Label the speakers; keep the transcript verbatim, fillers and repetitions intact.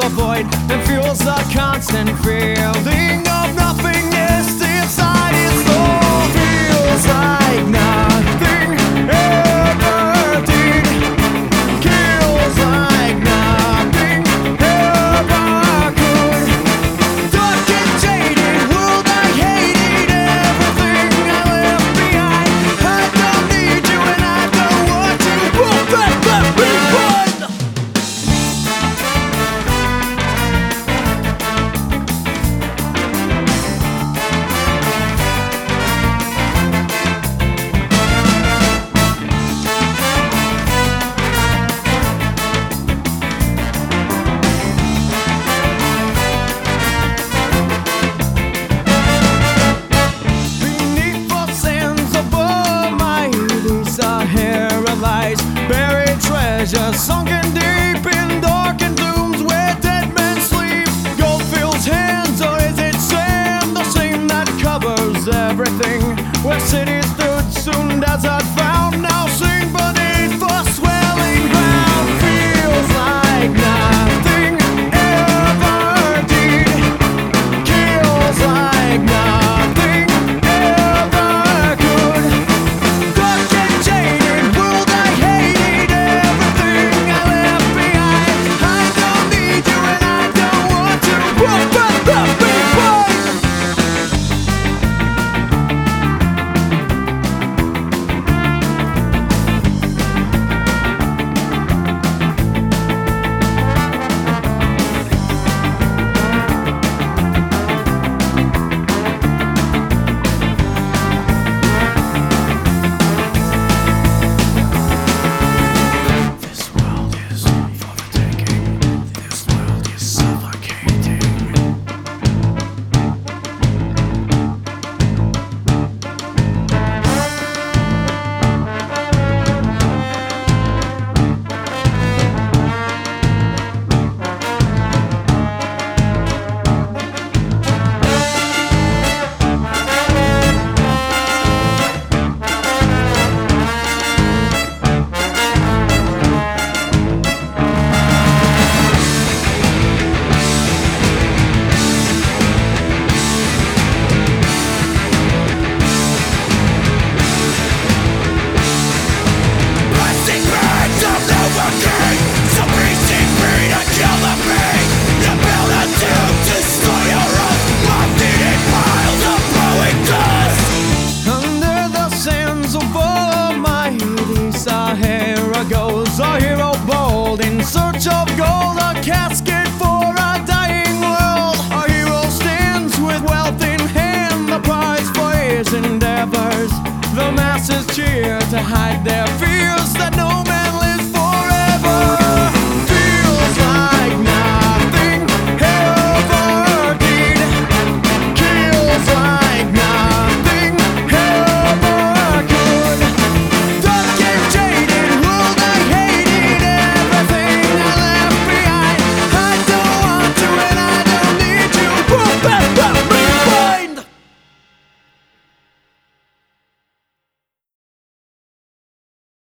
Speaker 1: a void and fuels a constant feeling of nothingness inside its soul. Feels like nothing ever did. Kills like nothing ever could. Dark and jaded world, I hated everything I left behind. I don't need you and I don't want you. Roll back, let me run. Beneath the sands above my head is a hair of lies, buried treasure sunken deep in darkened tombs where dead men sleep. Gold fills hands, or is it sand, the same that covers everything? Where cities stood soon as I found